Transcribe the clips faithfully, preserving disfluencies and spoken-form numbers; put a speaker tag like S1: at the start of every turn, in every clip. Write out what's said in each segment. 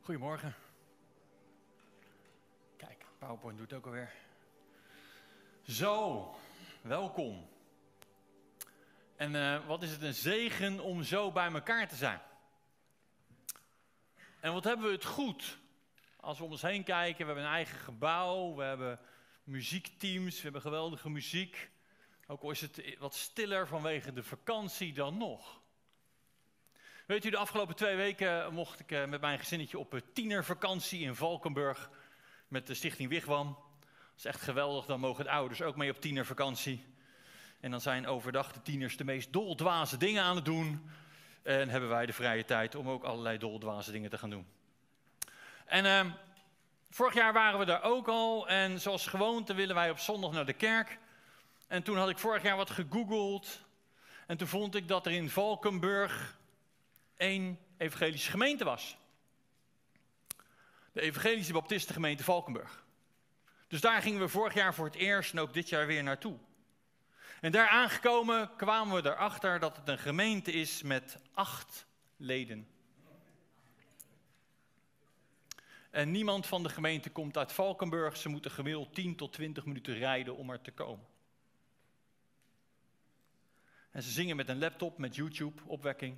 S1: Goedemorgen. Kijk, PowerPoint doet het ook alweer. Zo, welkom. En uh, wat is het een zegen om zo bij elkaar te zijn. En wat hebben we het goed. Als we om ons heen kijken, we hebben een eigen gebouw, we hebben muziekteams, we hebben geweldige muziek. Ook al is het wat stiller vanwege de vakantie dan nog. Weet u, de afgelopen twee weken mocht ik uh, met mijn gezinnetje op een tienervakantie in Valkenburg met de Stichting Wigwam. Dat is echt geweldig, dan mogen de ouders ook mee op tienervakantie. En dan zijn overdag de tieners de meest doldwaze dingen aan het doen. En hebben wij de vrije tijd om ook allerlei doldwaze dingen te gaan doen. En uh, vorig jaar waren we daar ook al. En zoals gewoonte willen wij op zondag naar de kerk. En toen had ik vorig jaar wat gegoogeld. En toen vond ik dat er in Valkenburg één evangelische gemeente was. De Evangelische Baptistengemeente Valkenburg. Dus daar gingen we vorig jaar voor het eerst en ook dit jaar weer naartoe. En daar aangekomen kwamen we erachter dat het een gemeente is met acht leden. En niemand van de gemeente komt uit Valkenburg. Ze moeten gemiddeld tien tot twintig minuten rijden om er te komen. En ze zingen met een laptop, met YouTube, opwekking.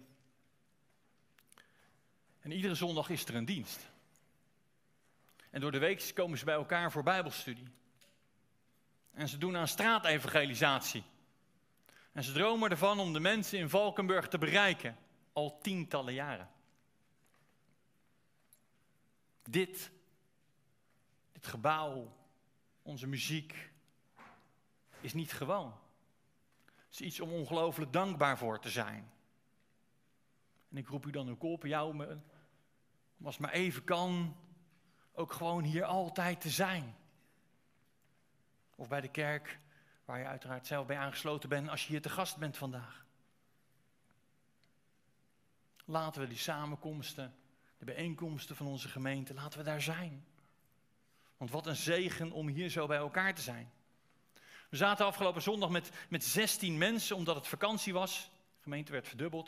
S1: En iedere zondag is er een dienst. En door de week komen ze bij elkaar voor bijbelstudie. En ze doen aan straatevangelisatie. En ze dromen ervan om de mensen in Valkenburg te bereiken. Al tientallen jaren. Dit, dit gebouw, onze muziek, is niet gewoon. Het is iets om ongelooflijk dankbaar voor te zijn. En ik roep u dan ook op, jou, om als het maar even kan, ook gewoon hier altijd te zijn. Of bij de kerk, waar je uiteraard zelf bij aangesloten bent, als je hier te gast bent vandaag. Laten we die samenkomsten, de bijeenkomsten van onze gemeente, laten we daar zijn. Want wat een zegen om hier zo bij elkaar te zijn. We zaten afgelopen zondag met, met zestien mensen, omdat het vakantie was. De gemeente werd verdubbeld.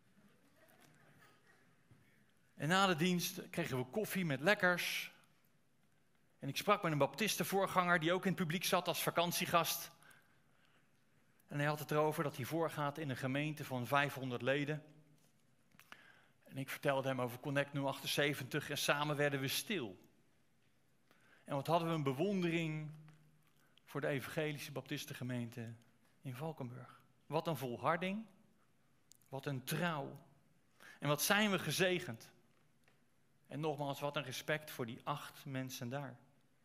S1: En na de dienst kregen we koffie met lekkers. En ik sprak met een baptistenvoorganger die ook in het publiek zat als vakantiegast. En hij had het erover dat hij voorgaat in een gemeente van vijfhonderd leden. En ik vertelde hem over Connect nul achtenzeventig en samen werden we stil. En wat hadden we een bewondering voor de evangelische baptistengemeente in Valkenburg. Wat een volharding, wat een trouw. En wat zijn we gezegend. En nogmaals, wat een respect voor die acht mensen daar.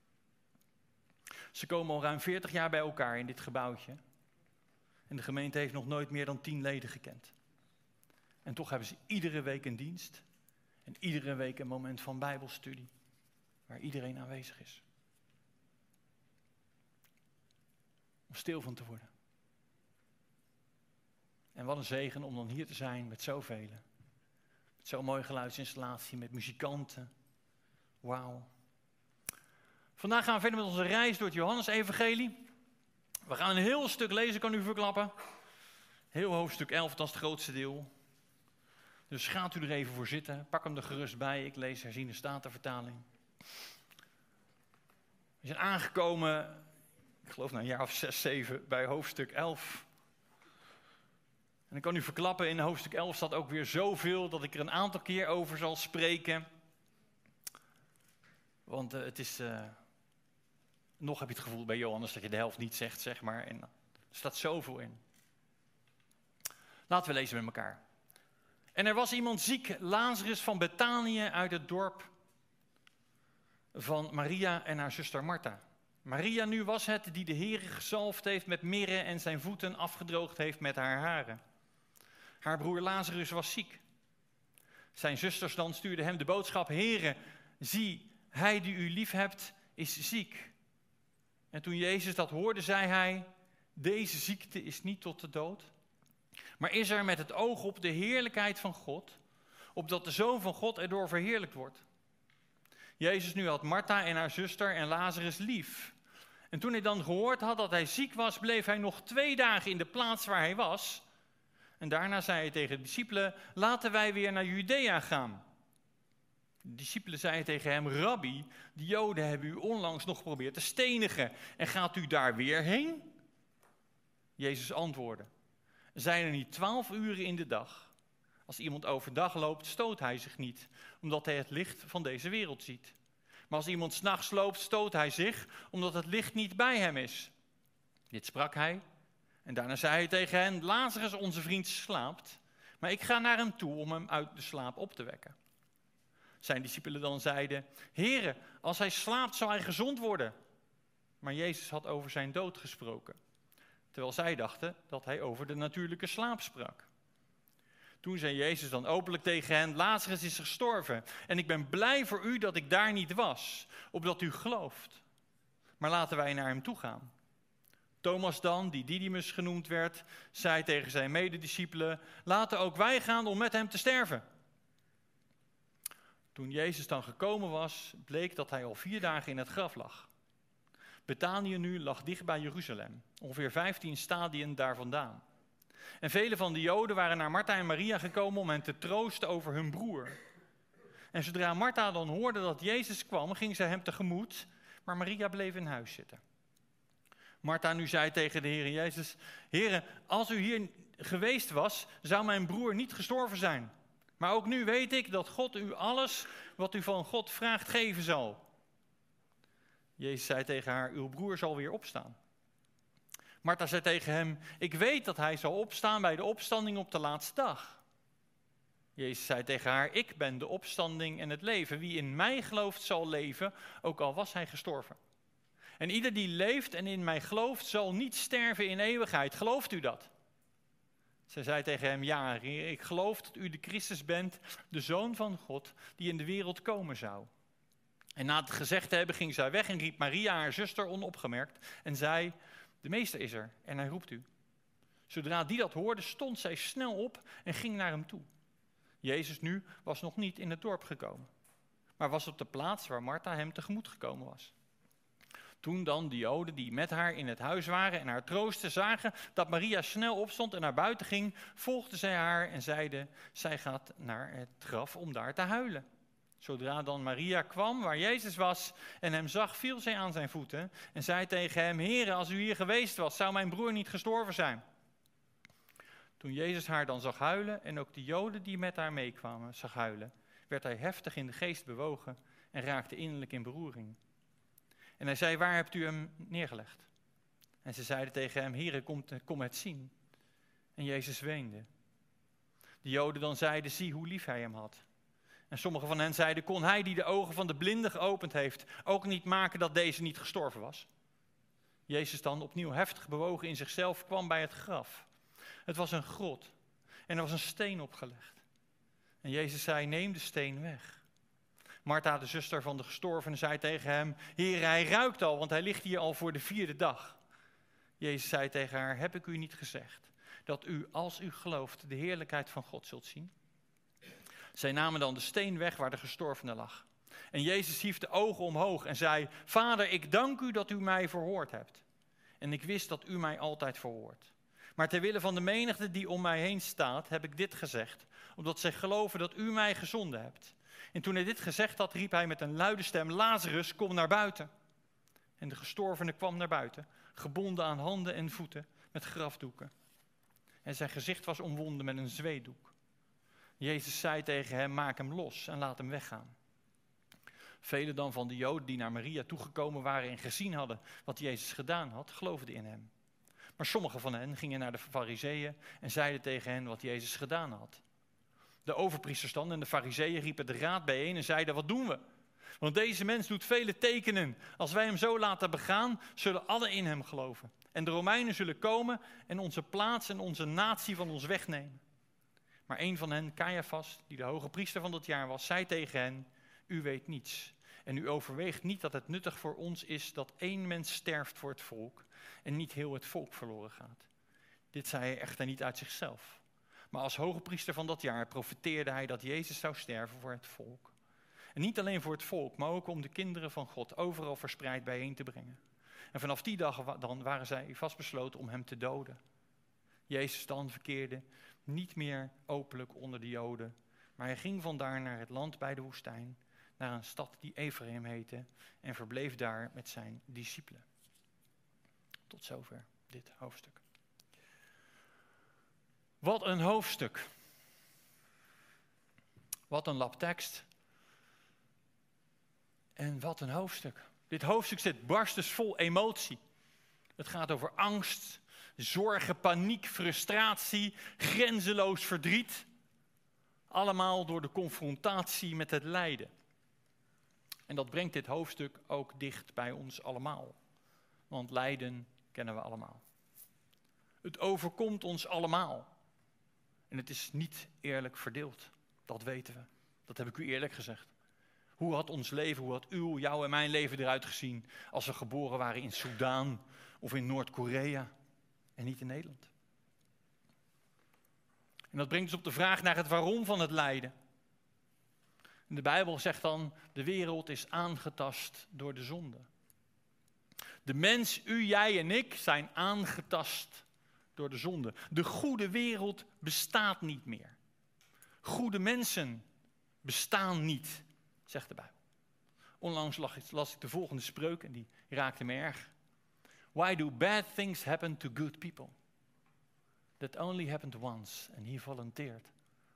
S1: Ze komen al ruim veertig jaar bij elkaar in dit gebouwtje. En de gemeente heeft nog nooit meer dan tien leden gekend. En toch hebben ze iedere week een dienst. En iedere week een moment van bijbelstudie. Waar iedereen aanwezig is. Om stil van te worden. En wat een zegen om dan hier te zijn met zoveel. Met zo'n mooie geluidsinstallatie, met muzikanten. Wauw. Vandaag gaan we verder met onze reis door het Johannes-evangelie. We gaan een heel stuk lezen, kan u verklappen. Heel hoofdstuk elf, dat is het grootste deel. Dus gaat u er even voor zitten. Pak hem er gerust bij. Ik lees herziene statenvertaling. We zijn aangekomen, ik geloof na een jaar of zes, zeven, bij hoofdstuk elf. En ik kan u verklappen, in hoofdstuk elf staat ook weer zoveel dat ik er een aantal keer over zal spreken. Want uh, het is... Uh, nog heb je het gevoel bij Johannes dat je de helft niet zegt, zeg maar. En er staat zoveel in. Laten we lezen met elkaar. En er was iemand ziek, Lazarus van Betanië uit het dorp van Maria en haar zuster Martha. Maria nu was het die de Heere gezalfd heeft met mirre en zijn voeten afgedroogd heeft met haar haren. Haar broer Lazarus was ziek. Zijn zusters dan stuurden hem de boodschap: Heere, zie, hij die u lief hebt, is ziek. En toen Jezus dat hoorde, zei hij: deze ziekte is niet tot de dood, maar is er met het oog op de heerlijkheid van God, opdat de Zoon van God erdoor verheerlijkt wordt. Jezus nu had Martha en haar zuster en Lazarus lief. En toen hij dan gehoord had dat hij ziek was, bleef hij nog twee dagen in de plaats waar hij was. En daarna zei hij tegen de discipelen: laten wij weer naar Judea gaan. De discipelen zeiden tegen hem, Rabbi, de Joden hebben u onlangs nog geprobeerd te stenigen. En gaat u daar weer heen? Jezus antwoordde, zijn er niet twaalf uren in de dag? Als iemand overdag loopt, stoot hij zich niet, omdat hij het licht van deze wereld ziet. Maar als iemand 's nachts loopt, stoot hij zich, omdat het licht niet bij hem is. Dit sprak hij. En daarna zei hij tegen hen, Lazarus, onze vriend, slaapt. Maar ik ga naar hem toe om hem uit de slaap op te wekken. Zijn discipelen dan zeiden, Heere, als hij slaapt zal hij gezond worden. Maar Jezus had over zijn dood gesproken. Terwijl zij dachten dat hij over de natuurlijke slaap sprak. Toen zei Jezus dan openlijk tegen hen, Lazarus is gestorven. En ik ben blij voor u dat ik daar niet was, opdat u gelooft. Maar laten wij naar hem toe gaan. Thomas dan, die Didymus genoemd werd, zei tegen zijn medediscipelen, laten ook wij gaan om met hem te sterven. Toen Jezus dan gekomen was, bleek dat hij al vier dagen in het graf lag. Betanië nu lag dicht bij Jeruzalem, ongeveer vijftien stadien daar vandaan. En vele van de Joden waren naar Martha en Maria gekomen om hen te troosten over hun broer. En zodra Martha dan hoorde dat Jezus kwam, ging zij hem tegemoet, maar Maria bleef in huis zitten. Martha nu zei tegen de Heer Jezus, Heere, als u hier geweest was, zou mijn broer niet gestorven zijn. Maar ook nu weet ik dat God u alles wat u van God vraagt geven zal. Jezus zei tegen haar, uw broer zal weer opstaan. Martha zei tegen hem, ik weet dat hij zal opstaan bij de opstanding op de laatste dag. Jezus zei tegen haar, ik ben de opstanding en het leven. Wie in mij gelooft zal leven, ook al was hij gestorven. En ieder die leeft en in mij gelooft, zal niet sterven in eeuwigheid. Gelooft u dat? Zij zei tegen hem, ja, Heer, ik geloof dat u de Christus bent, de Zoon van God, die in de wereld komen zou. En na het gezegd te hebben, ging zij weg en riep Maria, haar zuster, onopgemerkt, en zei, de meester is er en hij roept u. Zodra die dat hoorde, stond zij snel op en ging naar hem toe. Jezus nu was nog niet in het dorp gekomen, maar was op de plaats waar Martha hem tegemoet gekomen was. Toen dan de Joden die met haar in het huis waren en haar troosten zagen dat Maria snel opstond en naar buiten ging, volgden zij haar en zeiden, zij gaat naar het graf om daar te huilen. Zodra dan Maria kwam waar Jezus was en hem zag, viel zij aan zijn voeten en zei tegen hem, Heere, als u hier geweest was, zou mijn broer niet gestorven zijn. Toen Jezus haar dan zag huilen en ook de Joden die met haar meekwamen zag huilen, werd hij heftig in de geest bewogen en raakte innerlijk in beroering. En hij zei, waar hebt u hem neergelegd? En ze zeiden tegen hem, Heere, kom, kom het zien. En Jezus weende. De Joden dan zeiden, zie hoe lief hij hem had. En sommigen van hen zeiden, kon hij die de ogen van de blinden geopend heeft, ook niet maken dat deze niet gestorven was? Jezus dan, opnieuw heftig bewogen in zichzelf, kwam bij het graf. Het was een grot en er was een steen opgelegd. En Jezus zei, neem de steen weg. Martha, de zuster van de gestorvene, zei tegen hem, Heer, hij ruikt al, want hij ligt hier al voor de vierde dag. Jezus zei tegen haar, heb ik u niet gezegd, dat u, als u gelooft, de heerlijkheid van God zult zien? Zij namen dan de steen weg waar de gestorvene lag. En Jezus hief de ogen omhoog en zei, Vader, ik dank u dat u mij verhoord hebt. En ik wist dat u mij altijd verhoort. Maar ter wille van de menigte die om mij heen staat, heb ik dit gezegd, omdat zij geloven dat u mij gezonden hebt. En toen hij dit gezegd had, riep hij met een luide stem, Lazarus, kom naar buiten. En de gestorvene kwam naar buiten, gebonden aan handen en voeten met grafdoeken. En zijn gezicht was omwonden met een zweetdoek. Jezus zei tegen hem, maak hem los en laat hem weggaan. Velen dan van de Joden die naar Maria toegekomen waren en gezien hadden wat Jezus gedaan had, geloofden in hem. Maar sommigen van hen gingen naar de Farizeeën en zeiden tegen hen wat Jezus gedaan had. De overpriesters dan en de Farizeeën riepen de raad bijeen en zeiden, wat doen we? Want deze mens doet vele tekenen. Als wij hem zo laten begaan, zullen allen in hem geloven. En de Romeinen zullen komen en onze plaats en onze natie van ons wegnemen. Maar een van hen, Caiaphas, die de hoge priester van dat jaar was, zei tegen hen, u weet niets. En u overweegt niet dat het nuttig voor ons is dat één mens sterft voor het volk en niet heel het volk verloren gaat. Dit zei hij echter niet uit zichzelf. Maar als hoge priester van dat jaar profeteerde hij dat Jezus zou sterven voor het volk. En niet alleen voor het volk, maar ook om de kinderen van God overal verspreid bijeen te brengen. En vanaf die dag dan waren zij vastbesloten om hem te doden. Jezus dan verkeerde niet meer openlijk onder de Joden, maar hij ging vandaar naar het land bij de woestijn, naar een stad die Ephraim heette en verbleef daar met zijn discipelen. Tot zover dit hoofdstuk. Wat een hoofdstuk. Wat een lap tekst. En wat een hoofdstuk. Dit hoofdstuk zit barstens vol emotie. Het gaat over angst, zorgen, paniek, frustratie, grenzeloos verdriet. Allemaal door de confrontatie met het lijden. En dat brengt dit hoofdstuk ook dicht bij ons allemaal. Want lijden kennen we allemaal. Het overkomt ons allemaal. En het is niet eerlijk verdeeld. Dat weten we. Dat heb ik u eerlijk gezegd. Hoe had ons leven, hoe had uw, jouw en mijn leven eruit gezien als we geboren waren in Soudaan of in Noord-Korea en niet in Nederland? En dat brengt ons op de vraag naar het waarom van het lijden. En de Bijbel zegt dan, de wereld is aangetast door de zonde. De mens, u, jij en ik zijn aangetast door de zonde. De goede wereld bestaat niet meer. Goede mensen bestaan niet, zegt de Bijbel. Onlangs las ik de volgende spreuk en die raakte me erg. Why do bad things happen to good people? That only happened once and he volunteered.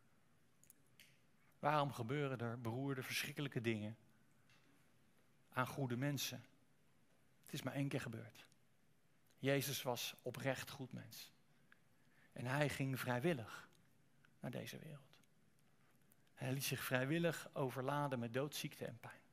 S1: Waarom gebeuren er beroerde, verschrikkelijke dingen aan goede mensen? Het is maar één keer gebeurd. Jezus was oprecht goed mens. En hij ging vrijwillig naar deze wereld. Hij liet zich vrijwillig overladen met doodziekte en pijn.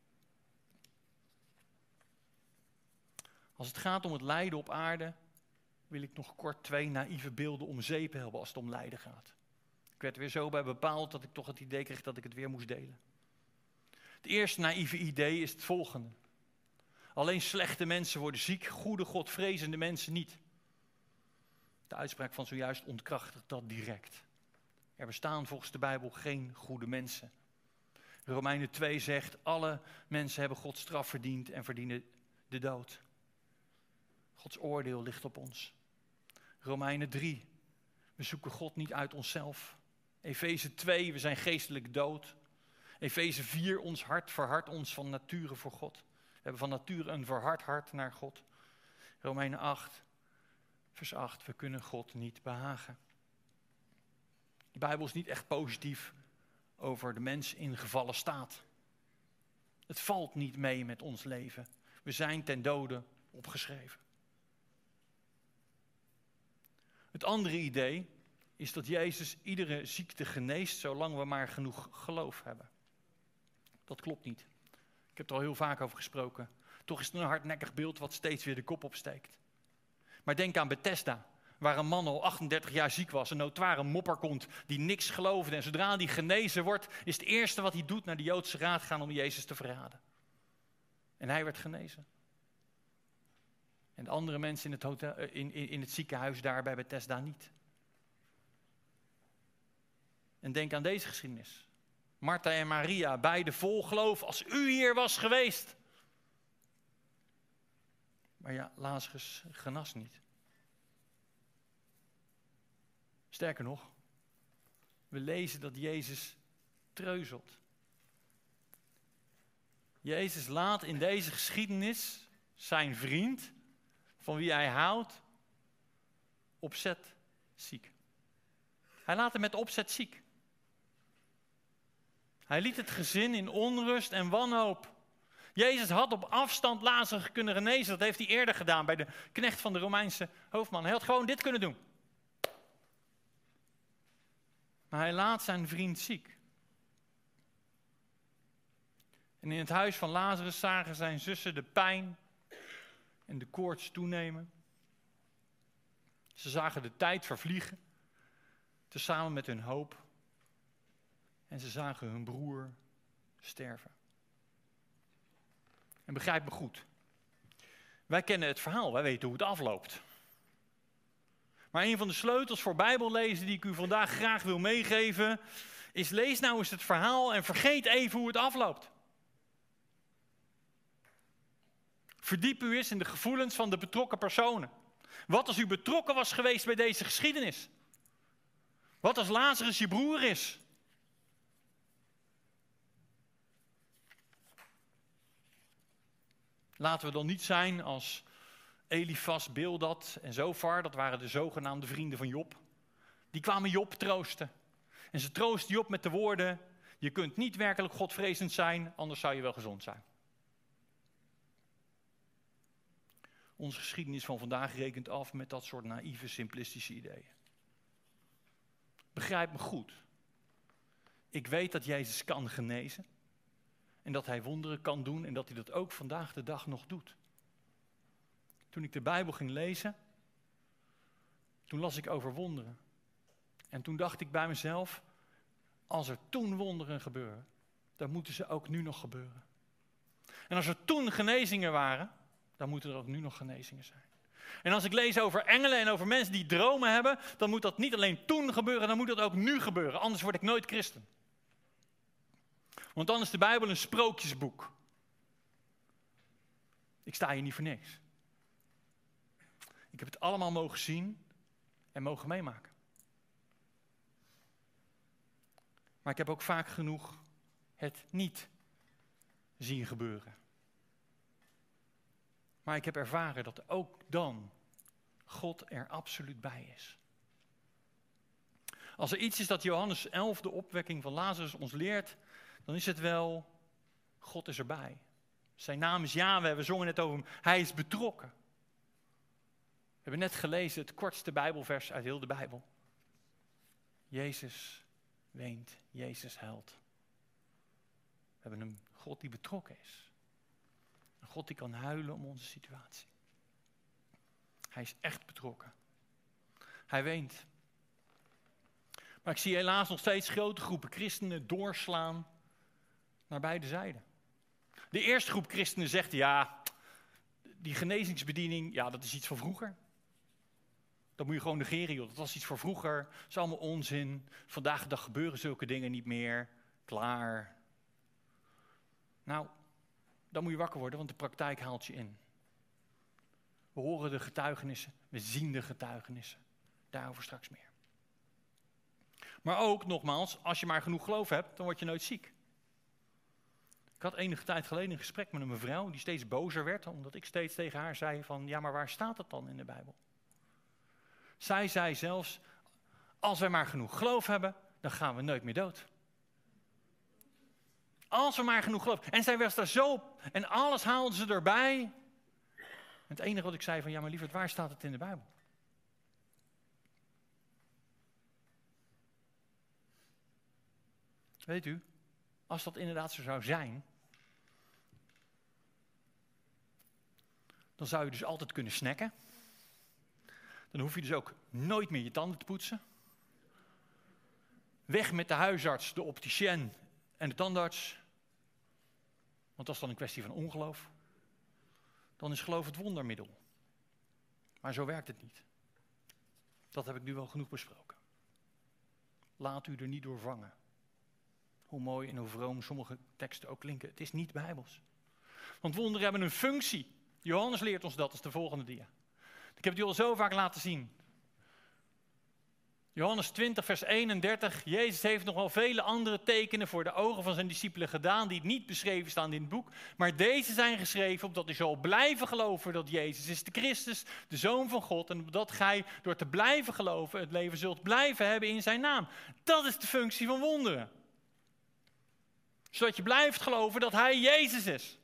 S1: Als het gaat om het lijden op aarde, wil ik nog kort twee naïeve beelden om zeep helpen als het om lijden gaat. Ik werd weer zo bij bepaald dat ik toch het idee kreeg dat ik het weer moest delen. Het eerste naïeve idee is het volgende. Alleen slechte mensen worden ziek, goede, godvrezende mensen niet. De uitspraak van zojuist ontkrachtigt dat direct. Er bestaan volgens de Bijbel geen goede mensen. Romeinen twee zegt, alle mensen hebben Gods straf verdiend en verdienen de dood. Gods oordeel ligt op ons. Romeinen drie, we zoeken God niet uit onszelf. Efeze twee, we zijn geestelijk dood. Efeze vier, ons hart verhardt ons van nature voor God. We hebben van nature een verhard hart naar God. Romeinen acht, vers acht, we kunnen God niet behagen. De Bijbel is niet echt positief over de mens in gevallen staat. Het valt niet mee met ons leven. We zijn ten dode opgeschreven. Het andere idee is dat Jezus iedere ziekte geneest zolang we maar genoeg geloof hebben. Dat klopt niet. Ik heb er al heel vaak over gesproken. Toch is het een hardnekkig beeld wat steeds weer de kop opsteekt. Maar denk aan Bethesda, waar een man al achtendertig jaar ziek was, een notoire mopperkont die niks geloofde. En zodra hij genezen wordt, is het eerste wat hij doet naar de Joodse raad gaan om Jezus te verraden. En hij werd genezen. En de andere mensen in het, hotel, in, in, in het ziekenhuis daar bij Bethesda niet. En denk aan deze geschiedenis. Martha en Maria, beide vol geloof, als u hier was geweest. Maar ja, Lazarus genas niet. Sterker nog, we lezen dat Jezus treuzelt. Jezus laat in deze geschiedenis zijn vriend, van wie hij houdt, opzet ziek. Hij laat hem met opzet ziek. Hij liet het gezin in onrust en wanhoop. Jezus had op afstand Lazarus kunnen genezen. Dat heeft hij eerder gedaan bij de knecht van de Romeinse hoofdman. Hij had gewoon dit kunnen doen. Maar hij laat zijn vriend ziek. En in het huis van Lazarus zagen zijn zussen de pijn en de koorts toenemen. Ze zagen de tijd vervliegen, tezamen met hun hoop. En ze zagen hun broer sterven. En begrijp me goed. Wij kennen het verhaal, wij weten hoe het afloopt. Maar een van de sleutels voor Bijbellezen die ik u vandaag graag wil meegeven, is lees nou eens het verhaal en vergeet even hoe het afloopt. Verdiep u eens in de gevoelens van de betrokken personen. Wat als u betrokken was geweest bij deze geschiedenis? Wat als Lazarus je broer is? Laten we dan niet zijn als Elifas, Bildad en Zofar. Dat waren de zogenaamde vrienden van Job. Die kwamen Job troosten. En ze troosten Job met de woorden: je kunt niet werkelijk godvrezend zijn, anders zou je wel gezond zijn. Onze geschiedenis van vandaag rekent af met dat soort naïeve, simplistische ideeën. Begrijp me goed. Ik weet dat Jezus kan genezen. En dat hij wonderen kan doen en dat hij dat ook vandaag de dag nog doet. Toen ik de Bijbel ging lezen, toen las ik over wonderen. En toen dacht ik bij mezelf, als er toen wonderen gebeuren, dan moeten ze ook nu nog gebeuren. En als er toen genezingen waren, dan moeten er ook nu nog genezingen zijn. En als ik lees over engelen en over mensen die dromen hebben, dan moet dat niet alleen toen gebeuren, dan moet dat ook nu gebeuren. Anders word ik nooit christen. Want dan is de Bijbel een sprookjesboek. Ik sta hier niet voor niks. Ik heb het allemaal mogen zien en mogen meemaken. Maar ik heb ook vaak genoeg het niet zien gebeuren. Maar ik heb ervaren dat ook dan God er absoluut bij is. Als er iets is dat Johannes elf, de opwekking van Lazarus, ons leert, dan is het wel, God is erbij. Zijn naam is Yahweh, we zongen net over hem, hij is betrokken. We hebben net gelezen het kortste Bijbelvers uit heel de Bijbel. Jezus weent, Jezus huilt. We hebben een God die betrokken is. Een God die kan huilen om onze situatie. Hij is echt betrokken. Hij weent. Maar ik zie helaas nog steeds grote groepen christenen doorslaan naar beide zijden. De eerste groep christenen zegt, ja, die genezingsbediening, ja, dat is iets van vroeger. Dat moet je gewoon negeren, joh. Dat was iets voor vroeger. Dat is allemaal onzin. Vandaag de dag gebeuren zulke dingen niet meer. Klaar. Nou, dan moet je wakker worden, want de praktijk haalt je in. We horen de getuigenissen, we zien de getuigenissen. Daarover straks meer. Maar ook, nogmaals, als je maar genoeg geloof hebt, dan word je nooit ziek. Ik had enige tijd geleden een gesprek met een mevrouw die steeds bozer werd, omdat ik steeds tegen haar zei van, ja, maar waar staat het dan in de Bijbel? Zij zei zelfs, als wij maar genoeg geloof hebben, dan gaan we nooit meer dood. Als we maar genoeg geloof. En zij was daar zo op. En alles haalde ze erbij. En het enige wat ik zei van, ja maar lieverd, waar staat het in de Bijbel? Weet u, als dat inderdaad zo zou zijn, dan zou je dus altijd kunnen snacken. Dan hoef je dus ook nooit meer je tanden te poetsen. Weg met de huisarts, de opticien en de tandarts. Want dat is dan een kwestie van ongeloof. Dan is geloof het wondermiddel. Maar zo werkt het niet. Dat heb ik nu wel genoeg besproken. Laat u er niet door vangen. Hoe mooi en hoe vroom sommige teksten ook klinken. Het is niet bijbels. Want wonderen hebben een functie. Johannes leert ons dat, dat is de volgende dia. Ik heb het u al zo vaak laten zien. Johannes twintig, vers eenendertig. Jezus heeft nog wel vele andere tekenen voor de ogen van zijn discipelen gedaan, die niet beschreven staan in het boek. Maar deze zijn geschreven opdat u zal blijven geloven dat Jezus is de Christus, de Zoon van God. En opdat gij door te blijven geloven het leven zult blijven hebben in zijn naam. Dat is de functie van wonderen. Zodat je blijft geloven dat hij Jezus is.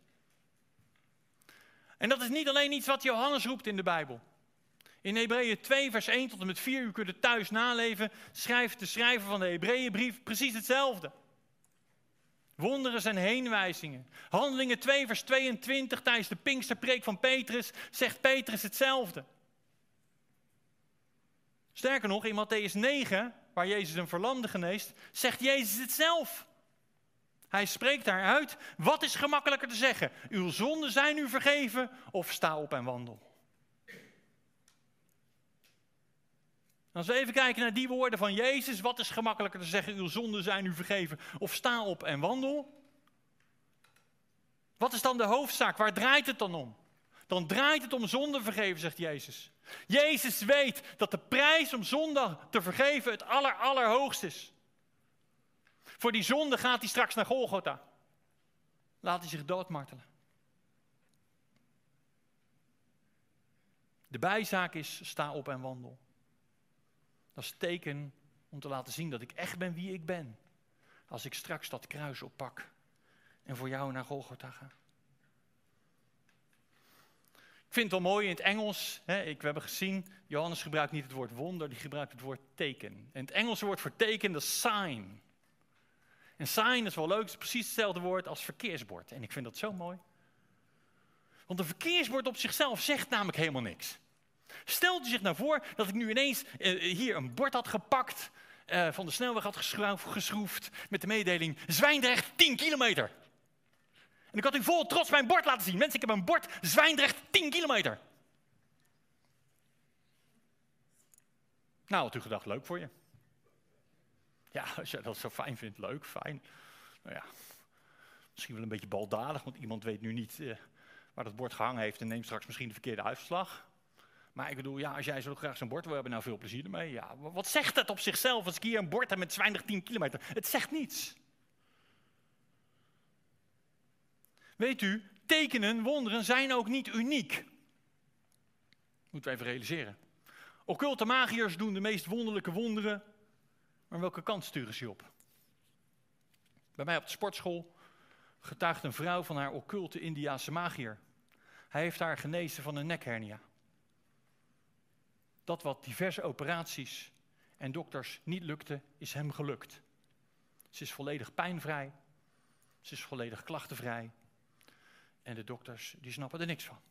S1: En dat is niet alleen iets wat Johannes roept in de Bijbel. In Hebreeën twee, vers één tot en met vier, u kunt het thuis naleven, schrijft de schrijver van de Hebreeënbrief precies hetzelfde. Wonderen zijn heenwijzingen. Handelingen twee, vers tweeëntwintig, tijdens de Pinksterpreek van Petrus, zegt Petrus hetzelfde. Sterker nog, in Mattheüs negen, waar Jezus een verlamde geneest, zegt Jezus het zelf. Hij spreekt daaruit, wat is gemakkelijker te zeggen? Uw zonden zijn u vergeven of sta op en wandel. Als we even kijken naar die woorden van Jezus, wat is gemakkelijker te zeggen? Uw zonden zijn u vergeven of sta op en wandel. Wat is dan de hoofdzaak? Waar draait het dan om? Dan draait het om zonde vergeven, zegt Jezus. Jezus weet dat de prijs om zonde te vergeven het aller, allerhoogst is. Voor die zonde gaat hij straks naar Golgotha. Laat hij zich doodmartelen. De bijzaak is, sta op en wandel. Dat is het teken om te laten zien dat ik echt ben wie ik ben. Als ik straks dat kruis oppak en voor jou naar Golgotha ga. Ik vind het wel mooi in het Engels. Hè, ik, we hebben gezien, Johannes gebruikt niet het woord wonder, die gebruikt het woord teken. En het Engelse woord voor teken, dat is sign. En sign is wel leuk, het is precies hetzelfde woord als verkeersbord. En ik vind dat zo mooi. Want een verkeersbord op zichzelf zegt namelijk helemaal niks. Stelt u zich nou voor dat ik nu ineens uh, hier een bord had gepakt, uh, van de snelweg had geschroef, geschroefd, met de mededeling Zwijndrecht tien kilometer. En ik had u vol trots mijn bord laten zien. Mensen, ik heb een bord Zwijndrecht tien kilometer. Nou, had u gedacht, leuk voor je. Ja, als je dat zo fijn vindt, leuk, fijn. Nou ja, misschien wel een beetje baldadig, want iemand weet nu niet uh, waar dat bord gehangen heeft en neemt straks misschien de verkeerde uitslag. Maar ik bedoel, ja, als jij zo graag zo'n bord wil hebben, nou veel plezier ermee. Ja, wat zegt het op zichzelf als ik hier een bord heb met Zwijndrecht tien kilometer? Het zegt niets. Weet u, tekenen, wonderen zijn ook niet uniek. Moeten we even realiseren. Occulte magiërs doen de meest wonderlijke wonderen, maar welke kant sturen ze op? Bij mij op de sportschool getuigt een vrouw van haar occulte Indiase magiër. Hij heeft haar genezen van een nekhernia. Dat wat diverse operaties en dokters niet lukte, is hem gelukt. Ze is volledig pijnvrij. Ze is volledig klachtenvrij. En de dokters, die snappen er niks van.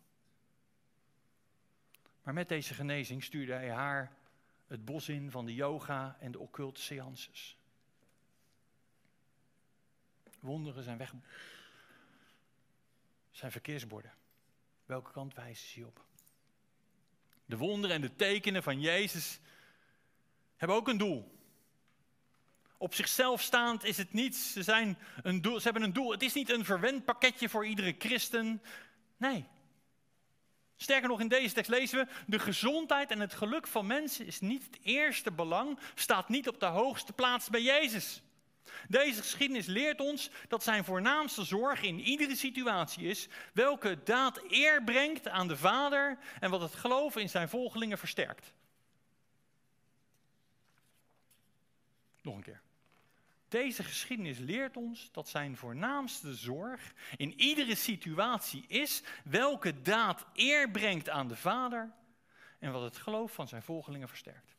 S1: Maar met deze genezing stuurde hij haar het bos in van de yoga en de occulte seances. Wonderen zijn weg, zijn verkeersborden. Welke kant wijzen ze op? De wonderen en de tekenen van Jezus hebben ook een doel. Op zichzelf staand is het niets. Ze, zijn een doel, ze hebben een doel. Het is niet een verwend pakketje voor iedere christen. Nee. Sterker nog, in deze tekst lezen we, de gezondheid en het geluk van mensen is niet het eerste belang, staat niet op de hoogste plaats bij Jezus. Deze geschiedenis leert ons dat zijn voornaamste zorg in iedere situatie is welke daad eer brengt aan de Vader en wat het geloof in zijn volgelingen versterkt. Nog een keer. Deze geschiedenis leert ons dat zijn voornaamste zorg in iedere situatie is welke daad eer brengt aan de Vader en wat het geloof van zijn volgelingen versterkt.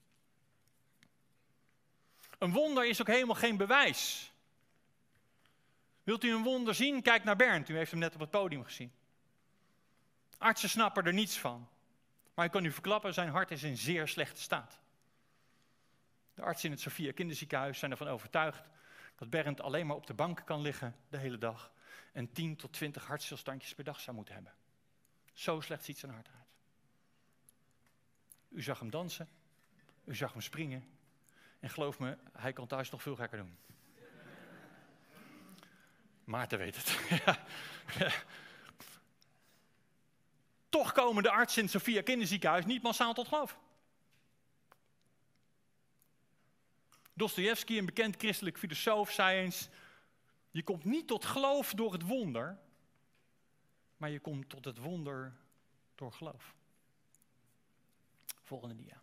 S1: Een wonder is ook helemaal geen bewijs. Wilt u een wonder zien? Kijk naar Bernd. U heeft hem net op het podium gezien. Artsen snappen er niets van. Maar ik kan u verklappen, zijn hart is in zeer slechte staat. De artsen in het Sophia Kinderziekenhuis zijn ervan overtuigd dat Bernd alleen maar op de bank kan liggen de hele dag en tien tot twintig hartstilstandjes per dag zou moeten hebben. Zo slecht ziet zijn hart eruit. U zag hem dansen, u zag hem springen en geloof me, hij kan thuis nog veel gekker doen. Maarten weet het. Ja. Toch komen de artsen in het Sophia Kinderziekenhuis niet massaal tot geloof. Dostojevski, een bekend christelijk filosoof, zei eens, je komt niet tot geloof door het wonder, maar je komt tot het wonder door geloof. Volgende dia.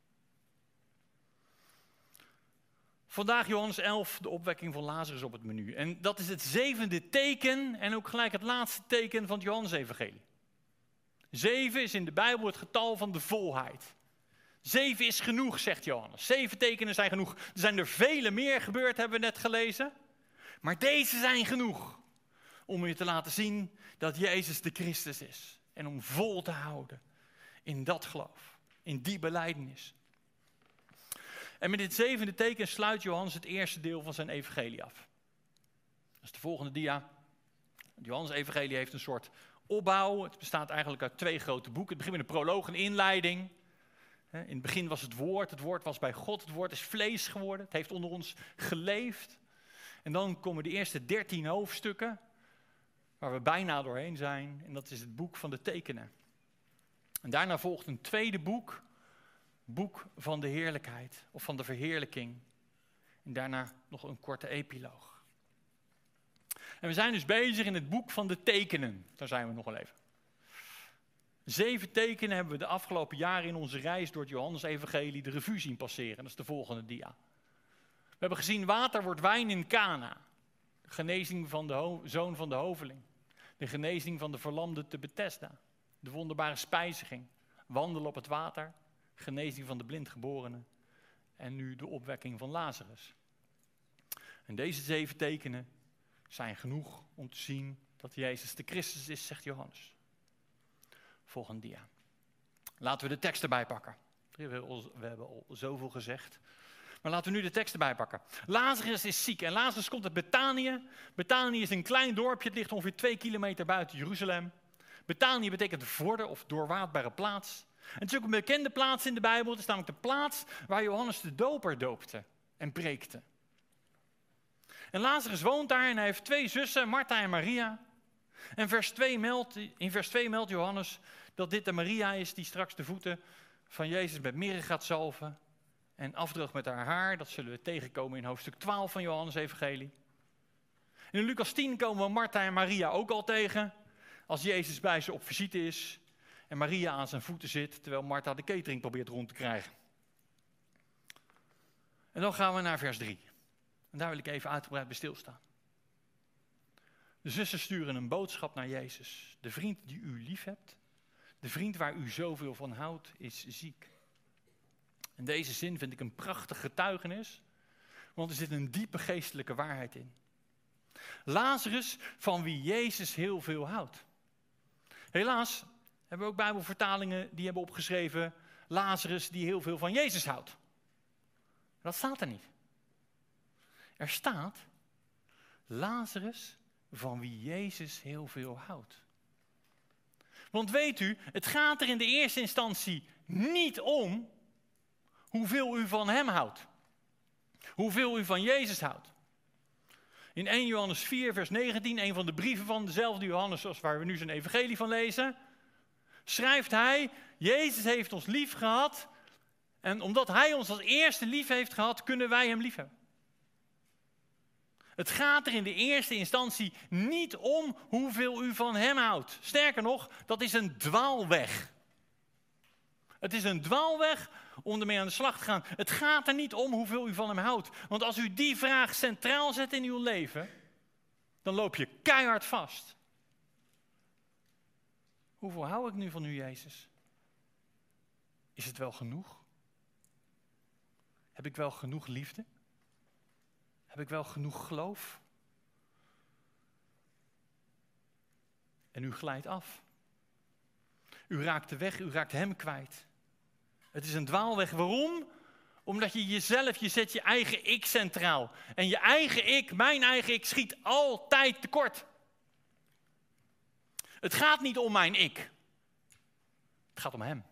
S1: Vandaag Johannes elf, de opwekking van Lazarus op het menu. En dat is het zevende teken en ook gelijk het laatste teken van het Johannes-evangelie. Zeven is in de Bijbel het getal van de volheid. Zeven is genoeg, zegt Johannes. Zeven tekenen zijn genoeg. Er zijn er vele meer gebeurd, hebben we net gelezen. Maar deze zijn genoeg om je te laten zien dat Jezus de Christus is. En om vol te houden in dat geloof, in die belijdenis. En met dit zevende teken sluit Johannes het eerste deel van zijn evangelie af. Dat is de volgende dia. Het Johannes-evangelie heeft een soort opbouw. Het bestaat eigenlijk uit twee grote boeken. Het begint met een proloog, een inleiding. In het begin was het woord, het woord was bij God, het woord is vlees geworden, het heeft onder ons geleefd. En dan komen de eerste dertien hoofdstukken, waar we bijna doorheen zijn, en dat is het boek van de tekenen. En daarna volgt een tweede boek, boek van de heerlijkheid, of van de verheerlijking. En daarna nog een korte epiloog. En we zijn dus bezig in het boek van de tekenen, daar zijn we nog wel even. Zeven tekenen hebben we de afgelopen jaren in onze reis door het Johannes-evangelie de revue zien passeren. Dat is de volgende dia. We hebben gezien, water wordt wijn in Kana. De genezing van de ho- zoon van de hoveling. De genezing van de verlamde te Bethesda. De wonderbare spijziging. Wandelen op het water. Genezing van de blindgeborene. En nu de opwekking van Lazarus. En deze zeven tekenen zijn genoeg om te zien dat Jezus de Christus is, zegt Johannes. Volgende dia. Laten we de tekst erbij pakken. We hebben al zoveel gezegd. Maar laten we nu de tekst erbij pakken. Lazarus is ziek en Lazarus komt uit Betanië. Betanië is een klein dorpje, het ligt ongeveer twee kilometer buiten Jeruzalem. Betanië betekent vorder of doorwaadbare plaats. En het is ook een bekende plaats in de Bijbel. Het is namelijk de plaats waar Johannes de Doper doopte en preekte. En Lazarus woont daar en hij heeft twee zussen, Martha en Maria. En vers twee meldt, in vers twee meldt Johannes dat dit de Maria is die straks de voeten van Jezus met mirre gaat zalven en afdroogt met haar haar. Dat zullen we tegenkomen in hoofdstuk twaalf van Johannes evangelie. In Lucas tien komen we Martha en Maria ook al tegen, als Jezus bij ze op visite is en Maria aan zijn voeten zit, terwijl Martha de catering probeert rond te krijgen. En dan gaan we naar vers drie. En daar wil ik even uitgebreid bij stilstaan. De zussen sturen een boodschap naar Jezus. De vriend die u lief hebt, de vriend waar u zoveel van houdt, is ziek. En deze zin vind ik een prachtig getuigenis, want er zit een diepe geestelijke waarheid in. Lazarus, van wie Jezus heel veel houdt. Helaas hebben we ook Bijbelvertalingen die hebben opgeschreven Lazarus die heel veel van Jezus houdt. Dat staat er niet. Er staat Lazarus van wie Jezus heel veel houdt. Want weet u, het gaat er in de eerste instantie niet om hoeveel u van hem houdt. Hoeveel u van Jezus houdt. In eerste Johannes vier vers negentien, een van de brieven van dezelfde Johannes als waar we nu zijn evangelie van lezen, schrijft hij, Jezus heeft ons lief gehad en omdat hij ons als eerste lief heeft gehad, kunnen wij hem lief hebben. Het gaat er in de eerste instantie niet om hoeveel u van hem houdt. Sterker nog, dat is een dwaalweg. Het is een dwaalweg om ermee aan de slag te gaan. Het gaat er niet om hoeveel u van hem houdt. Want als u die vraag centraal zet in uw leven, dan loop je keihard vast. Hoeveel hou ik nu van u, Jezus? Is het wel genoeg? Heb ik wel genoeg liefde? Heb ik wel genoeg geloof? En u glijdt af. U raakt de weg, u raakt hem kwijt. Het is een dwaalweg. Waarom? Omdat je jezelf, je zet je eigen ik centraal. En je eigen ik, mijn eigen ik, schiet altijd tekort. Het gaat niet om mijn ik. Het gaat om hem.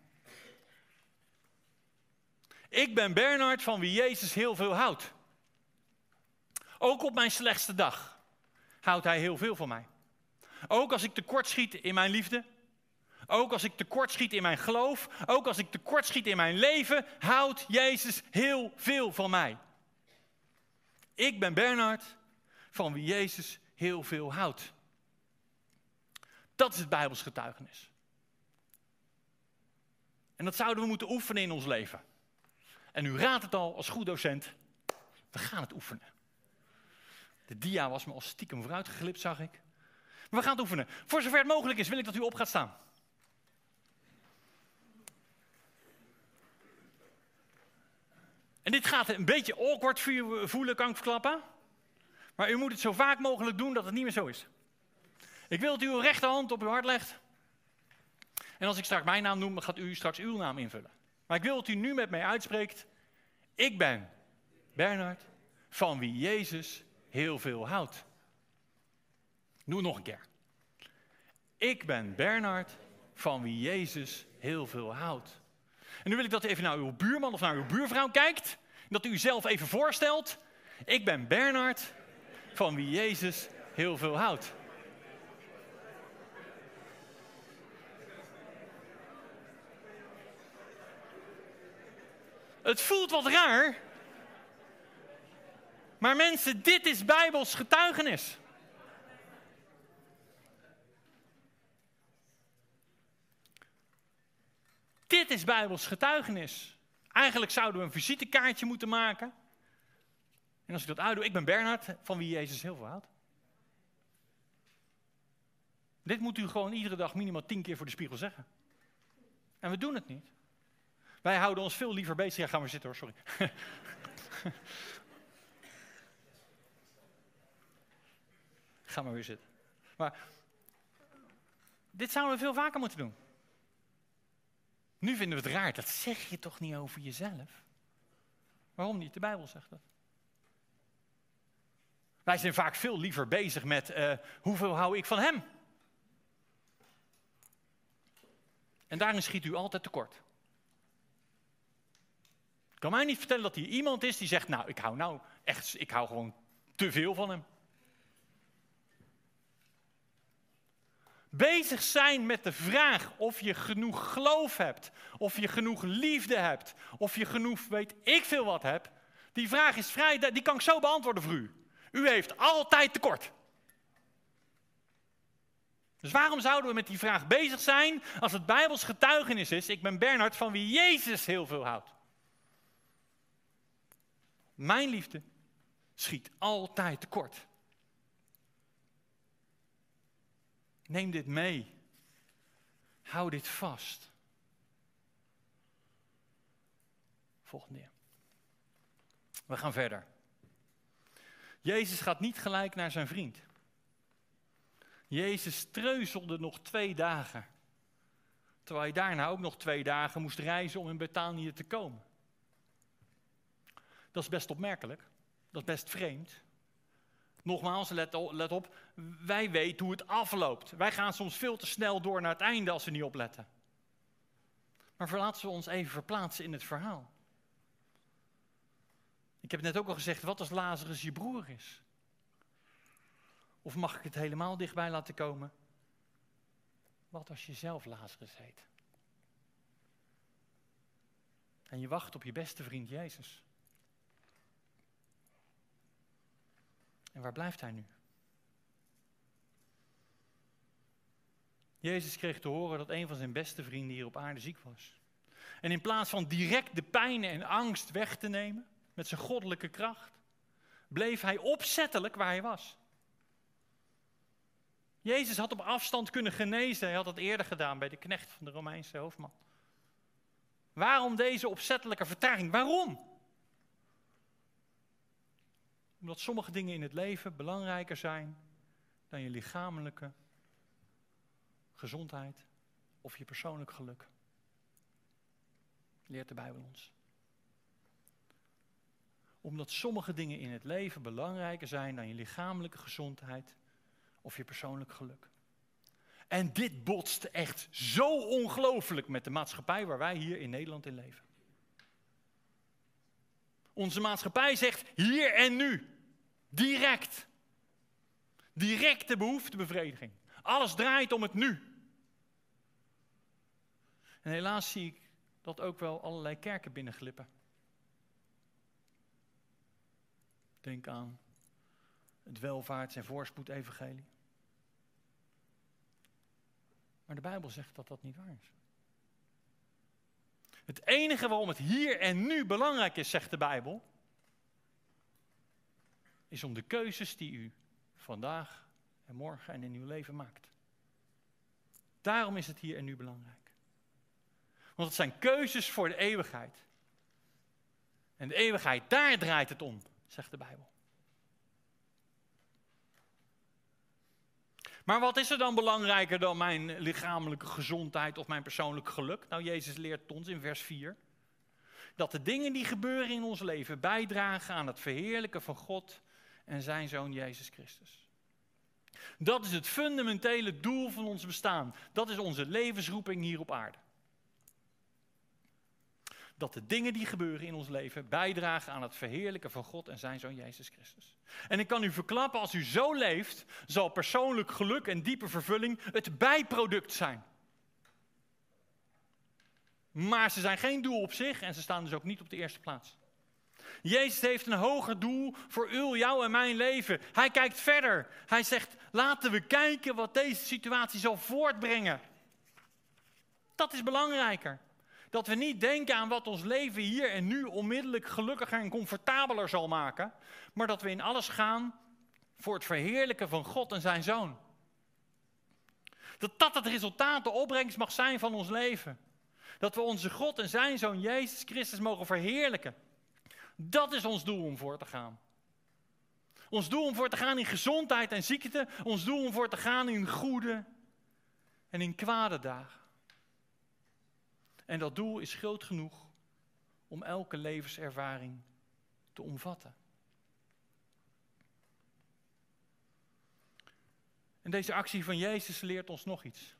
S1: Ik ben Bernard van wie Jezus heel veel houdt. Ook op mijn slechtste dag houdt hij heel veel van mij. Ook als ik tekortschiet in mijn liefde. Ook als ik tekortschiet in mijn geloof. Ook als ik tekortschiet in mijn leven. Houdt Jezus heel veel van mij. Ik ben Bernard van wie Jezus heel veel houdt. Dat is het Bijbels getuigenis. En dat zouden we moeten oefenen in ons leven. En u raadt het al als goed docent. We gaan het oefenen. De dia was me al stiekem vooruit geglipt, zag ik. Maar we gaan het oefenen. Voor zover het mogelijk is, wil ik dat u op gaat staan. En dit gaat een beetje awkward voelen, kan ik verklappen. Maar u moet het zo vaak mogelijk doen dat het niet meer zo is. Ik wil dat u uw rechterhand op uw hart legt. En als ik straks mijn naam noem, dan gaat u straks uw naam invullen. Maar ik wil dat u nu met mij uitspreekt. Ik ben Bernard, van wie Jezus heel veel houdt. Doe het nog een keer. Ik ben Bernard, van wie Jezus heel veel houdt. En nu wil ik dat u even naar uw buurman of naar uw buurvrouw kijkt. Dat u uzelf even voorstelt. Ik ben Bernard, van wie Jezus heel veel houdt. Het voelt wat raar. Maar mensen, dit is Bijbels getuigenis. Dit is Bijbels getuigenis. Eigenlijk zouden we een visitekaartje moeten maken. En als ik dat uitdoe, ik ben Bernhard, van wie Jezus heel veel houdt. Dit moet u gewoon iedere dag minimaal tien keer voor de spiegel zeggen. En we doen het niet. Wij houden ons veel liever bezig. Ja, ga maar zitten hoor, sorry. Ga maar weer zitten. Maar dit zouden we veel vaker moeten doen. Nu vinden we het raar. Dat zeg je toch niet over jezelf? Waarom niet? De Bijbel zegt dat. Wij zijn vaak veel liever bezig met uh, hoeveel hou ik van hem? En daarin schiet u altijd tekort. Ik kan mij niet vertellen dat hier iemand is die zegt, nou, ik hou nou echt, ik hou gewoon te veel van hem. Bezig zijn met de vraag of je genoeg geloof hebt, of je genoeg liefde hebt, of je genoeg weet ik veel wat hebt. Die vraag is vrij, die kan ik zo beantwoorden voor u. U heeft altijd tekort. Dus waarom zouden we met die vraag bezig zijn als het Bijbels getuigenis is, ik ben Bernhard van wie Jezus heel veel houdt. Mijn liefde schiet altijd tekort. Neem dit mee. Hou dit vast. Volgende. We gaan verder. Jezus gaat niet gelijk naar zijn vriend. Jezus treuzelde nog twee dagen. Terwijl hij daarna ook nog twee dagen moest reizen om in Betanië te komen. Dat is best opmerkelijk. Dat is best vreemd. Nogmaals, let op, wij weten hoe het afloopt. Wij gaan soms veel te snel door naar het einde als we niet opletten. Maar laten we ons even verplaatsen in het verhaal. Ik heb net ook al gezegd, wat als Lazarus je broer is? Of mag ik het helemaal dichtbij laten komen? Wat als je zelf Lazarus heet? En je wacht op je beste vriend Jezus. En waar blijft hij nu? Jezus kreeg te horen dat een van zijn beste vrienden hier op aarde ziek was. En in plaats van direct de pijn en angst weg te nemen, met zijn goddelijke kracht, bleef hij opzettelijk waar hij was. Jezus had op afstand kunnen genezen. Hij had dat eerder gedaan bij de knecht van de Romeinse hoofdman. Waarom deze opzettelijke vertraging? Waarom? Omdat sommige dingen in het leven belangrijker zijn dan je lichamelijke gezondheid of je persoonlijk geluk. Leert de Bijbel ons. Omdat sommige dingen in het leven belangrijker zijn dan je lichamelijke gezondheid of je persoonlijk geluk. En dit botst echt zo ongelooflijk met de maatschappij waar wij hier in Nederland in leven. Onze maatschappij zegt hier en nu. Direct. Directe behoeftebevrediging. Alles draait om het nu. En helaas zie ik dat ook wel allerlei kerken binnenglippen. Denk aan het welvaarts- en voorspoed-evangelie. Maar de Bijbel zegt dat dat niet waar is. Het enige waarom het hier en nu belangrijk is, zegt de Bijbel, is om de keuzes die u vandaag en morgen en in uw leven maakt. Daarom is het hier en nu belangrijk. Want het zijn keuzes voor de eeuwigheid. En de eeuwigheid, daar draait het om, zegt de Bijbel. Maar wat is er dan belangrijker dan mijn lichamelijke gezondheid of mijn persoonlijk geluk? Nou, Jezus leert ons in vers vier dat de dingen die gebeuren in ons leven bijdragen aan het verheerlijken van God en zijn Zoon Jezus Christus. Dat is het fundamentele doel van ons bestaan. Dat is onze levensroeping hier op aarde. Dat de dingen die gebeuren in ons leven bijdragen aan het verheerlijken van God en zijn Zoon Jezus Christus. En ik kan u verklappen, als u zo leeft, zal persoonlijk geluk en diepe vervulling het bijproduct zijn. Maar ze zijn geen doel op zich en ze staan dus ook niet op de eerste plaats. Jezus heeft een hoger doel voor u, jou en mijn leven. Hij kijkt verder. Hij zegt, laten we kijken wat deze situatie zal voortbrengen. Dat is belangrijker. Dat we niet denken aan wat ons leven hier en nu onmiddellijk gelukkiger en comfortabeler zal maken. Maar dat we in alles gaan voor het verheerlijken van God en zijn Zoon. Dat dat het resultaat, de opbrengst mag zijn van ons leven. Dat we onze God en zijn Zoon Jezus Christus mogen verheerlijken. Dat is ons doel om voor te gaan. Ons doel om voor te gaan in gezondheid en ziekte. Ons doel om voor te gaan in goede en in kwade dagen. En dat doel is groot genoeg om elke levenservaring te omvatten. En deze actie van Jezus leert ons nog iets.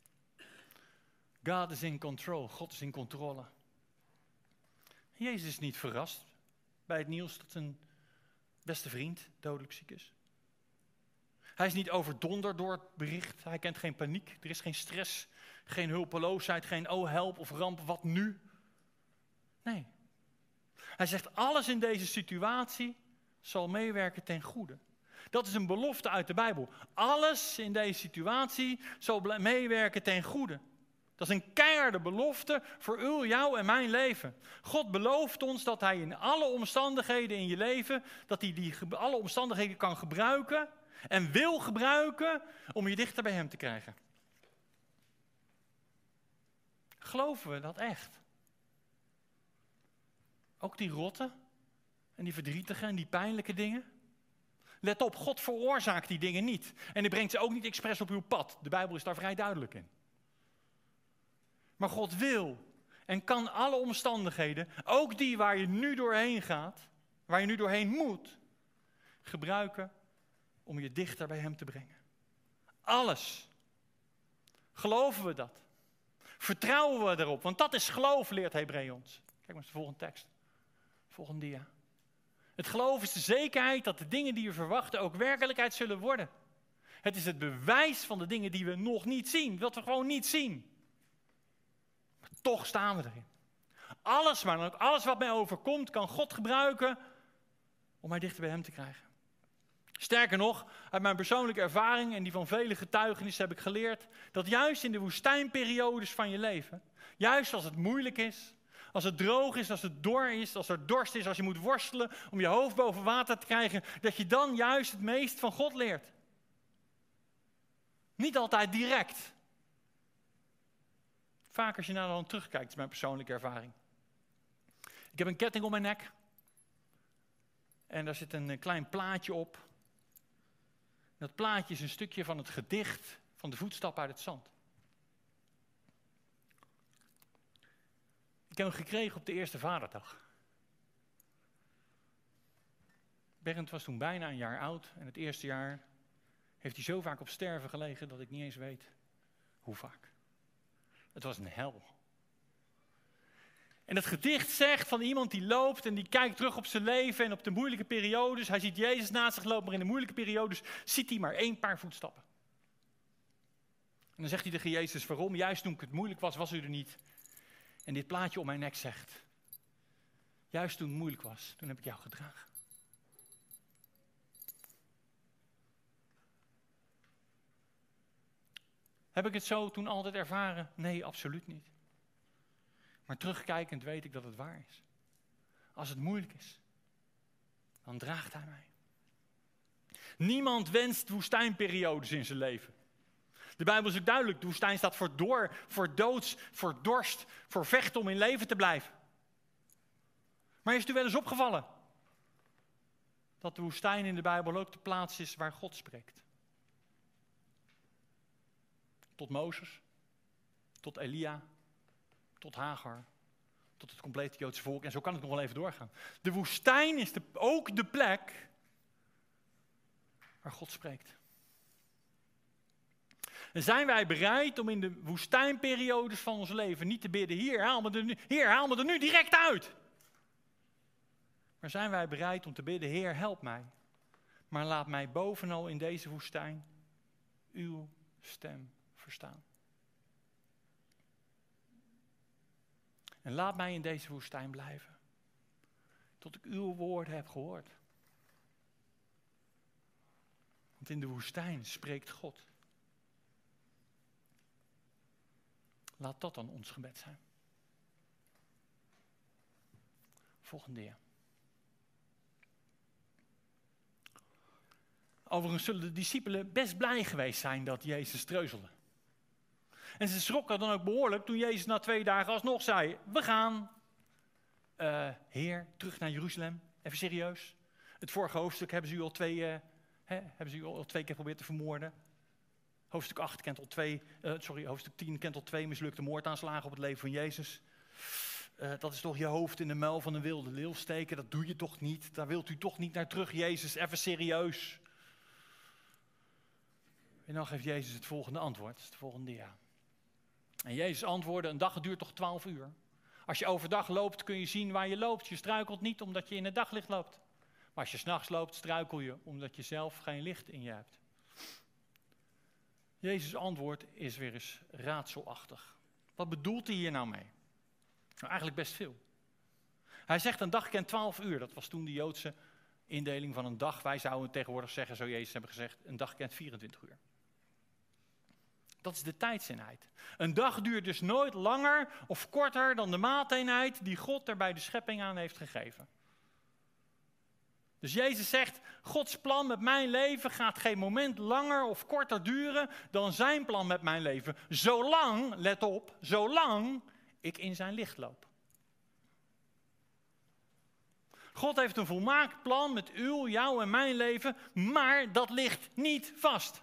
S1: God is in control. God is in controle. Jezus is niet verrast bij het nieuws dat zijn beste vriend dodelijk ziek is. Hij is niet overdonderd door het bericht. Hij kent geen paniek. Er is geen stress, geen hulpeloosheid, geen oh help of ramp, wat nu? Nee. Hij zegt alles in deze situatie zal meewerken ten goede. Dat is een belofte uit de Bijbel. Alles in deze situatie zal meewerken ten goede. Dat is een keiharde belofte voor uw, jou en mijn leven. God belooft ons dat hij in alle omstandigheden in je leven, dat hij die alle omstandigheden kan gebruiken en wil gebruiken om je dichter bij hem te krijgen. Geloven we dat echt? Ook die rotte en die verdrietige en die pijnlijke dingen? Let op, God veroorzaakt die dingen niet. En hij brengt ze ook niet expres op uw pad. De Bijbel is daar vrij duidelijk in. Maar God wil en kan alle omstandigheden, ook die waar je nu doorheen gaat, waar je nu doorheen moet, gebruiken om je dichter bij hem te brengen. Alles. Geloven we dat? Vertrouwen we erop? Want dat is geloof, leert Hebreeën ons. Kijk maar eens de volgende tekst. Volgende dia. Het geloof is de zekerheid dat de dingen die we verwachten ook werkelijkheid zullen worden. Het is het bewijs van de dingen die we nog niet zien. Dat we gewoon niet zien. Maar toch staan we erin. Alles, maar dan ook alles wat mij overkomt, kan God gebruiken om mij dichter bij hem te krijgen. Sterker nog, uit mijn persoonlijke ervaring en die van vele getuigenissen heb ik geleerd dat juist in de woestijnperiodes van je leven, juist als het moeilijk is, als het droog is, als het dor is, als er dorst is, als je moet worstelen om je hoofd boven water te krijgen, dat je dan juist het meest van God leert. Niet altijd direct. Vaak als je naar dan terugkijkt, is mijn persoonlijke ervaring. Ik heb een ketting om mijn nek. En daar zit een klein plaatje op. Dat plaatje is een stukje van het gedicht van de voetstap uit het zand. Ik heb hem gekregen op de eerste vaderdag. Bernd was toen bijna een jaar oud. En het eerste jaar heeft hij zo vaak op sterven gelegen dat ik niet eens weet hoe vaak. Het was een hel. En het gedicht zegt van iemand die loopt en die kijkt terug op zijn leven en op de moeilijke periodes. Hij ziet Jezus naast zich lopen, maar in de moeilijke periodes ziet hij maar één paar voetstappen. En dan zegt hij tegen Jezus, waarom? Juist toen het moeilijk was, was u er niet. En dit plaatje om mijn nek zegt, juist toen het moeilijk was, toen heb ik jou gedragen. Heb ik het zo toen altijd ervaren? Nee, absoluut niet. Maar terugkijkend weet ik dat het waar is. Als het moeilijk is, dan draagt hij mij. Niemand wenst woestijnperiodes in zijn leven. De Bijbel is ook duidelijk, de woestijn staat voor door, voor doods, voor dorst, voor vechten om in leven te blijven. Maar is het u wel eens opgevallen dat de woestijn in de Bijbel ook de plaats is waar God spreekt? Tot Mozes, tot Elia, tot Hagar, tot het complete Joodse volk. En zo kan het nog wel even doorgaan. De woestijn is de, ook de plek waar God spreekt. En zijn wij bereid om in de woestijnperiodes van ons leven niet te bidden, Heer, haal me er nu, Heer, haal me er nu direct uit. Maar zijn wij bereid om te bidden, Heer, help mij. Maar laat mij bovenal in deze woestijn uw stem verstaan. En laat mij in deze woestijn blijven. Tot ik uw woorden heb gehoord. Want in de woestijn spreekt God. Laat dat dan ons gebed zijn. Volgende dia. Overigens zullen de discipelen best blij geweest zijn dat Jezus treuzelde. En ze schrokken dan ook behoorlijk toen Jezus na twee dagen alsnog zei, we gaan, uh, Heer, terug naar Jeruzalem. Even serieus. Het vorige hoofdstuk hebben ze u al twee, uh, hè, hebben ze u al twee keer geprobeerd te vermoorden. Hoofdstuk acht kent al twee, uh, sorry, hoofdstuk tien kent al twee mislukte moordaanslagen op het leven van Jezus. Uh, dat is toch je hoofd in de muil van een wilde leeuw steken, dat doe je toch niet. Daar wilt u toch niet naar terug, Jezus, even serieus. En dan geeft Jezus het volgende antwoord, dat is de volgende dia. En Jezus antwoordde, een dag duurt toch twaalf uur. Als je overdag loopt kun je zien waar je loopt. Je struikelt niet omdat je in het daglicht loopt. Maar als je 's nachts loopt struikel je omdat je zelf geen licht in je hebt. Jezus' antwoord is weer eens raadselachtig. Wat bedoelt hij hier nou mee? Nou, eigenlijk best veel. Hij zegt een dag kent twaalf uur. Dat was toen de Joodse indeling van een dag. Wij zouden tegenwoordig zeggen, zo Jezus hebben gezegd, een dag kent vierentwintig uur. Dat is de tijdseenheid. Een dag duurt dus nooit langer of korter dan de maateenheid die God er bij de schepping aan heeft gegeven. Dus Jezus zegt, Gods plan met mijn leven gaat geen moment langer of korter duren dan zijn plan met mijn leven. Zolang, let op, zolang ik in zijn licht loop. God heeft een volmaakt plan met uw, jouw en mijn leven, maar dat ligt niet vast.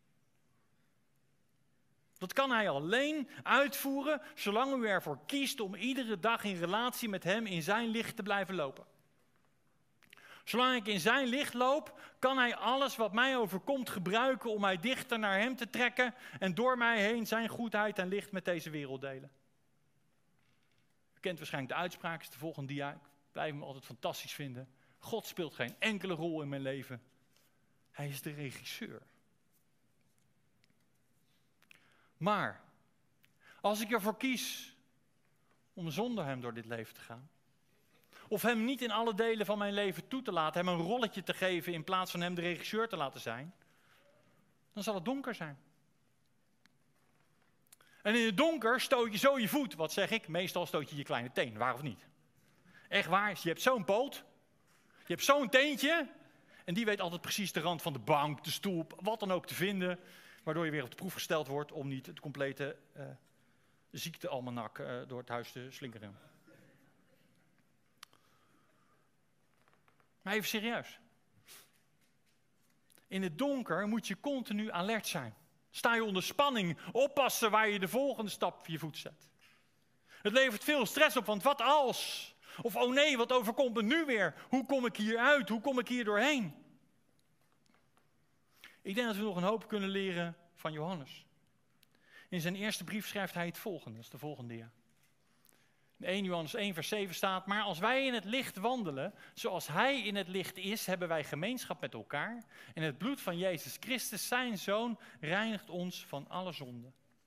S1: Dat kan hij alleen uitvoeren zolang u ervoor kiest om iedere dag in relatie met hem in zijn licht te blijven lopen. Zolang ik in zijn licht loop, kan hij alles wat mij overkomt gebruiken om mij dichter naar hem te trekken en door mij heen zijn goedheid en licht met deze wereld delen. U kent waarschijnlijk de uitspraak, is de volgende dia. Ik blijf hem altijd fantastisch vinden. God speelt geen enkele rol in mijn leven. Hij is de regisseur. Maar, als ik ervoor kies om zonder hem door dit leven te gaan, of hem niet in alle delen van mijn leven toe te laten, hem een rolletje te geven in plaats van hem de regisseur te laten zijn, dan zal het donker zijn. En in het donker stoot je zo je voet. Wat zeg ik? Meestal stoot je je kleine teen, waar of niet? Echt waar, je hebt zo'n poot, je hebt zo'n teentje, en die weet altijd precies de rand van de bank, de stoel, wat dan ook te vinden, waardoor je weer op de proef gesteld wordt om niet het complete uh, ziektealmanak uh, door het huis te slinkeren. Maar even serieus. In het donker moet je continu alert zijn. Sta je onder spanning, oppassen waar je de volgende stap voor je voet zet. Het levert veel stress op, want wat als? Of oh nee, wat overkomt me nu weer? Hoe kom ik hier uit? Hoe kom ik hier doorheen? Ik denk dat we nog een hoop kunnen leren van Johannes. In zijn eerste brief schrijft hij het volgende, dat is de volgende dia. In eerste Johannes één vers zeven staat, maar als wij in het licht wandelen, zoals hij in het licht is, hebben wij gemeenschap met elkaar. En het bloed van Jezus Christus, zijn Zoon, reinigt ons van alle zonde.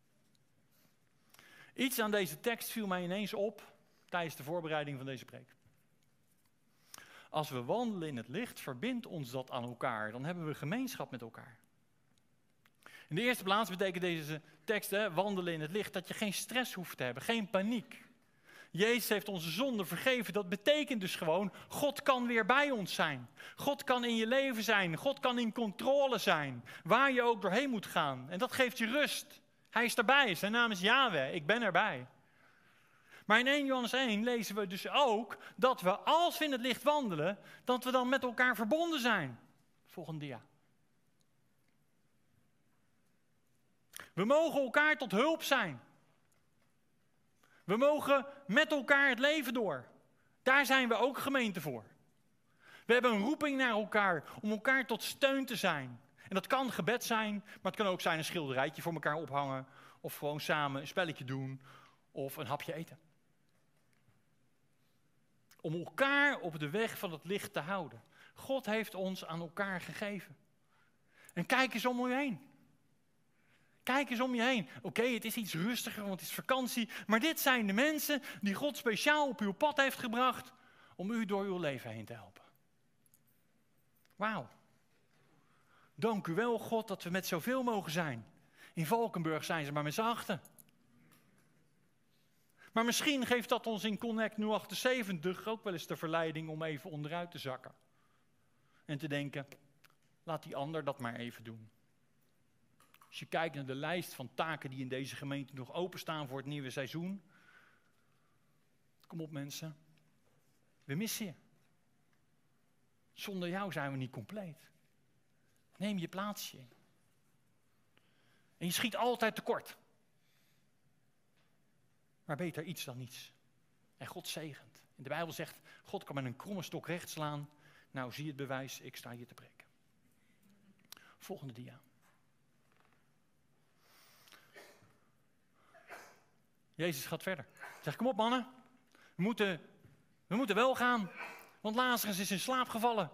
S1: Iets aan deze tekst viel mij ineens op tijdens de voorbereiding van deze preek. Als we wandelen in het licht, verbindt ons dat aan elkaar. Dan hebben we gemeenschap met elkaar. In de eerste plaats betekent deze tekst, hè, wandelen in het licht, dat je geen stress hoeft te hebben, geen paniek. Jezus heeft onze zonde vergeven. Dat betekent dus gewoon, God kan weer bij ons zijn. God kan in je leven zijn. God kan in controle zijn. Waar je ook doorheen moet gaan. En dat geeft je rust. Hij is erbij. Zijn naam is Yahweh. Ik ben erbij. Maar in eerste Johannes één lezen we dus ook dat we, als we in het licht wandelen, dat we dan met elkaar verbonden zijn. Volgende dia. We mogen elkaar tot hulp zijn. We mogen met elkaar het leven door. Daar zijn we ook gemeente voor. We hebben een roeping naar elkaar om elkaar tot steun te zijn. En dat kan gebed zijn, maar het kan ook zijn een schilderijtje voor elkaar ophangen. Of gewoon samen een spelletje doen of een hapje eten. Om elkaar op de weg van het licht te houden. God heeft ons aan elkaar gegeven. En kijk eens om je heen. Kijk eens om je heen. Oké, okay, het is iets rustiger, want het is vakantie. Maar dit zijn de mensen die God speciaal op uw pad heeft gebracht om u door uw leven heen te helpen. Wauw. Dank u wel, God, dat we met zoveel mogen zijn. In Valkenburg zijn ze maar met z'n achten. Maar misschien geeft dat ons in Connect nul achtenzeventig ook wel eens de verleiding om even onderuit te zakken. En te denken, laat die ander dat maar even doen. Als je kijkt naar de lijst van taken die in deze gemeente nog openstaan voor het nieuwe seizoen. Kom op mensen, we missen je. Zonder jou zijn we niet compleet. Neem je plaatsje in. En je schiet altijd tekort. Maar beter iets dan niets. En God zegent. En de Bijbel zegt, God kan met een kromme stok recht slaan. Nou, zie het bewijs, ik sta hier te preken. Volgende dia. Jezus gaat verder. Hij zegt, kom op mannen. We moeten, we moeten wel gaan. Want Lazarus is in slaap gevallen.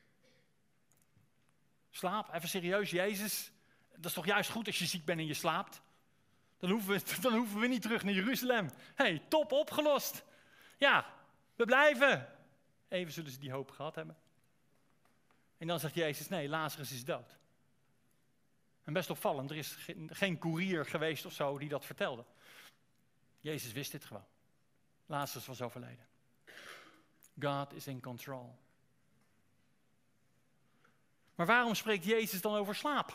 S1: Slaap, even serieus, Jezus. Dat is toch juist goed als je ziek bent en je slaapt. Dan hoeven we, dan hoeven we niet terug naar Jeruzalem. Hé, hey, top, opgelost. Ja, we blijven. Even zullen ze die hoop gehad hebben. En dan zegt Jezus, nee, Lazarus is dood. En best opvallend, er is geen, geen koerier geweest of zo die dat vertelde. Jezus wist dit gewoon. Lazarus was overleden. God is in control. Maar waarom spreekt Jezus dan over slaap?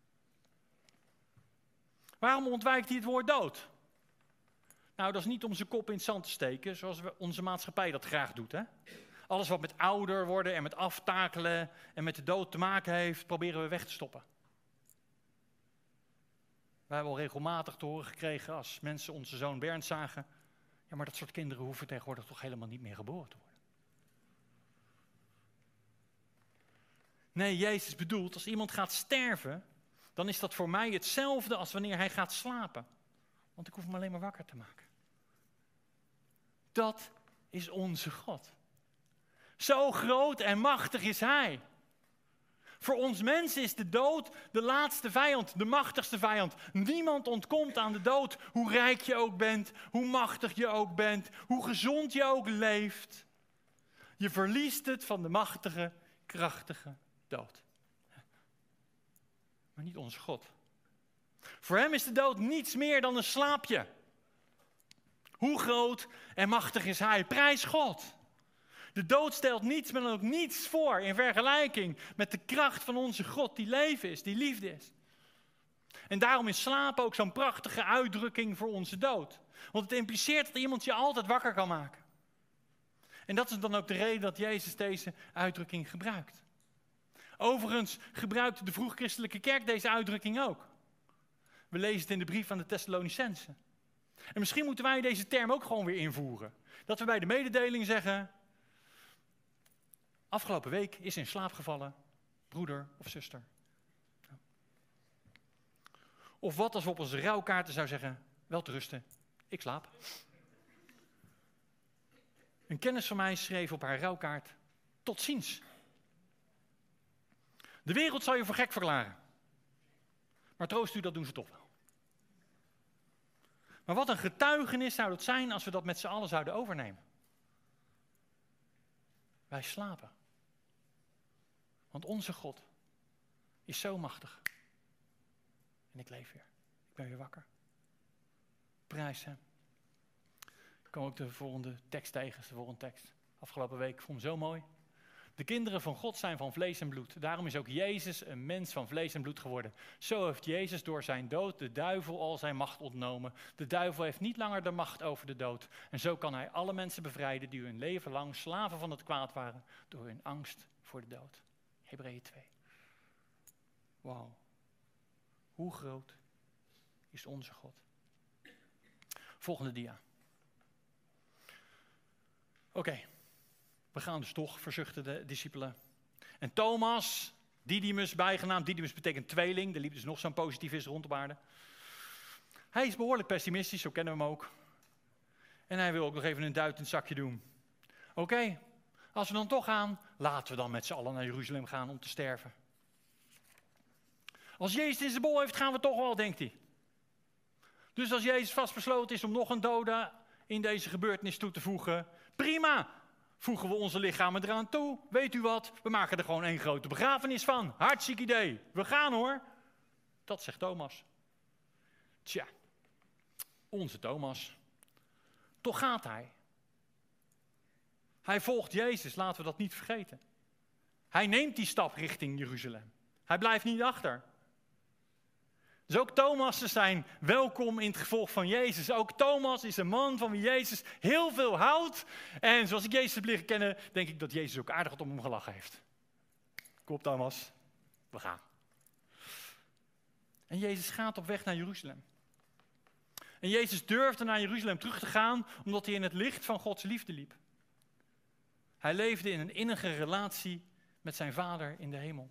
S1: Waarom ontwijkt hij het woord dood? Nou, dat is niet om zijn kop in het zand te steken, zoals we, onze maatschappij dat graag doet. Hè? Alles wat met ouder worden en met aftakelen en met de dood te maken heeft, proberen we weg te stoppen. We hebben al regelmatig te horen gekregen als mensen onze zoon Bernd zagen. Ja, maar dat soort kinderen hoeven tegenwoordig toch helemaal niet meer geboren te worden. Nee, Jezus bedoelt, als iemand gaat sterven, dan is dat voor mij hetzelfde als wanneer hij gaat slapen. Want ik hoef hem alleen maar wakker te maken. Dat is onze God. Zo groot en machtig is hij. Voor ons mensen is de dood de laatste vijand, de machtigste vijand. Niemand ontkomt aan de dood, hoe rijk je ook bent, hoe machtig je ook bent, hoe gezond je ook leeft. Je verliest het van de machtige, krachtige dood. Maar niet onze God. Voor hem is de dood niets meer dan een slaapje. Hoe groot en machtig is hij? Prijs God. De dood stelt niets, maar dan ook niets voor in vergelijking met de kracht van onze God die leven is, die liefde is. En daarom is slapen ook zo'n prachtige uitdrukking voor onze dood. Want het impliceert dat iemand je altijd wakker kan maken. En dat is dan ook de reden dat Jezus deze uitdrukking gebruikt. Overigens gebruikte de vroeg-christelijke kerk deze uitdrukking ook. We lezen het in de brief aan de Thessalonicenzen. En misschien moeten wij deze term ook gewoon weer invoeren. Dat we bij de mededeling zeggen, afgelopen week is in slaap gevallen, broeder of zuster. Of wat als we op onze rouwkaarten zou zeggen, wel te rusten, ik slaap. Een kennis van mij schreef op haar rouwkaart, tot ziens. De wereld zal je voor gek verklaren. Maar troost u, dat doen ze toch wel. Maar wat een getuigenis zou het zijn als we dat met z'n allen zouden overnemen. Wij slapen. Want onze God is zo machtig. En ik leef weer. Ik ben weer wakker. Prijs hem. Ik kwam ook de volgende tekst tegen, de volgende tekst. Afgelopen week, ik vond hem zo mooi. De kinderen van God zijn van vlees en bloed. Daarom is ook Jezus een mens van vlees en bloed geworden. Zo heeft Jezus door zijn dood de duivel al zijn macht ontnomen. De duivel heeft niet langer de macht over de dood. En zo kan hij alle mensen bevrijden die hun leven lang slaven van het kwaad waren door hun angst voor de dood. Hebreeën twee. Wauw. Hoe groot is onze God? Volgende dia. Oké. Okay. We gaan dus toch, verzuchten de discipelen. En Thomas, Didymus bijgenaamd, Didymus betekent tweeling. Er liep dus nog zo'n positivis rond op aarde. Hij is behoorlijk pessimistisch, zo kennen we hem ook. En hij wil ook nog even een duit in het zakje doen. Oké, okay, als we dan toch gaan, laten we dan met z'n allen naar Jeruzalem gaan om te sterven. Als Jezus in zijn bol heeft, gaan we toch wel, denkt hij. Dus als Jezus vastbesloten is om nog een dode in deze gebeurtenis toe te voegen, prima. Voegen we onze lichamen eraan toe. Weet u wat? We maken er gewoon één grote begrafenis van. Hartstikke idee. We gaan hoor. Dat zegt Thomas. Tja, onze Thomas. Toch gaat hij. Hij volgt Jezus, laten we dat niet vergeten. Hij neemt die stap richting Jeruzalem. Hij blijft niet achter. Dus ook Thomas zijn welkom in het gevolg van Jezus. Ook Thomas is een man van wie Jezus heel veel houdt. En zoals ik Jezus heb leren kennen, denk ik dat Jezus ook aardig wat om hem gelachen heeft. Kom op Thomas, we gaan. En Jezus gaat op weg naar Jeruzalem. En Jezus durfde naar Jeruzalem terug te gaan, omdat hij in het licht van Gods liefde liep. Hij leefde in een innige relatie met zijn Vader in de hemel.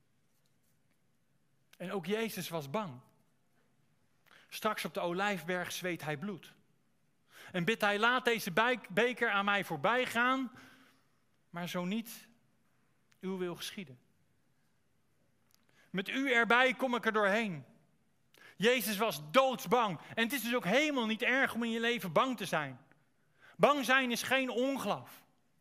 S1: En ook Jezus was bang. Straks op de Olijfberg zweet hij bloed. En bidt hij, laat deze beker aan mij voorbij gaan, maar zo niet, uw wil geschieden. Met u erbij kom ik er doorheen. Jezus was doodsbang. En het is dus ook helemaal niet erg om in je leven bang te zijn. Bang zijn is geen ongeloof.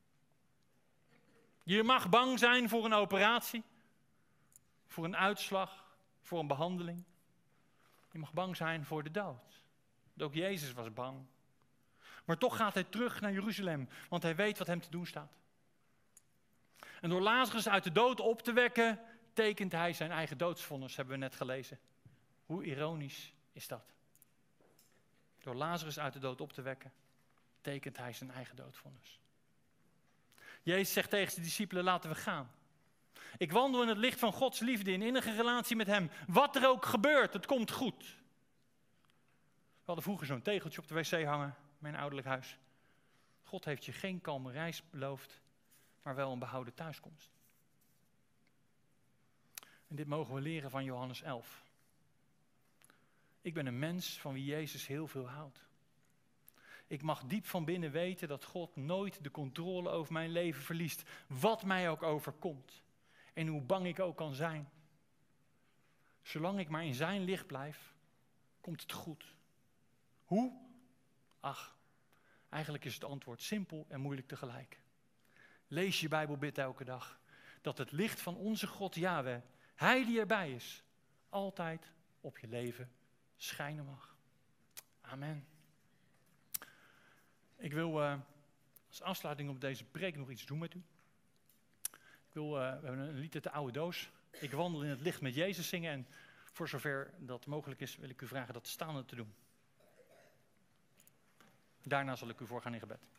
S1: Je mag bang zijn voor een operatie, voor een uitslag, voor een behandeling. Je mag bang zijn voor de dood. Ook Jezus was bang. Maar toch gaat hij terug naar Jeruzalem, want hij weet wat hem te doen staat. En door Lazarus uit de dood op te wekken, tekent hij zijn eigen doodsvonnis, hebben we net gelezen. Hoe ironisch is dat? Door Lazarus uit de dood op te wekken, tekent hij zijn eigen doodvonnis. Jezus zegt tegen zijn discipelen, laten we gaan. Ik wandel in het licht van Gods liefde, in innige relatie met hem. Wat er ook gebeurt, het komt goed. We hadden vroeger zo'n tegeltje op de wc hangen, mijn ouderlijk huis. God heeft je geen kalme reis beloofd, maar wel een behouden thuiskomst. En dit mogen we leren van Johannes elf. Ik ben een mens van wie Jezus heel veel houdt. Ik mag diep van binnen weten dat God nooit de controle over mijn leven verliest. Wat mij ook overkomt. En hoe bang ik ook kan zijn. Zolang ik maar in zijn licht blijf, komt het goed. Hoe? Ach, eigenlijk is het antwoord simpel en moeilijk tegelijk. Lees je Bijbel, bid elke dag. Dat het licht van onze God, Yahweh, Hij die erbij is, altijd op je leven schijnen mag. Amen. Ik wil uh, als afsluiting op deze preek nog iets doen met u. Ik wil, uh, we hebben een lied uit de oude doos. Ik wandel in het licht met Jezus zingen. En voor zover dat mogelijk is, wil ik u vragen dat staande te doen. Daarna zal ik u voor gaan in gebed.